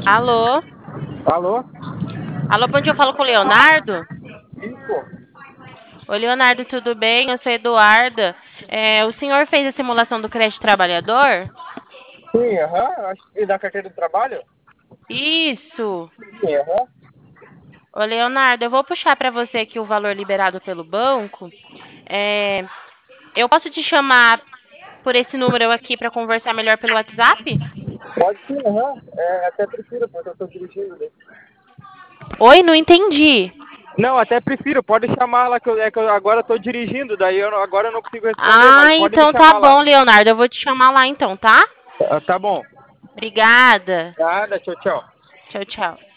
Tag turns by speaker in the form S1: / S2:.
S1: Alô?
S2: Alô?
S1: Alô, bom dia, eu falo com o Leonardo?
S2: Isso?
S1: Oi, Leonardo, tudo bem? Eu sou Eduarda. O senhor fez a simulação do crédito trabalhador?
S2: Sim, aham. E da carteira do trabalho?
S1: Isso!
S2: Sim, aham.
S1: Ô, Leonardo, eu vou puxar para você aqui o valor liberado pelo banco. É, eu posso te chamar por esse número aqui para conversar melhor pelo WhatsApp?
S2: Pode sim, aham. Até prefiro, porque eu tô dirigindo, né?
S1: Oi, não entendi.
S2: Não, até prefiro. Pode chamar lá, que eu agora tô dirigindo, daí agora eu não consigo responder, mas
S1: Ah,
S2: pode me
S1: então tá
S2: chamar lá.
S1: bom, Leonardo. Eu vou te chamar lá então, tá?
S2: Tá bom.
S1: Obrigada.
S2: Nada, tchau, tchau.
S1: Tchau, tchau.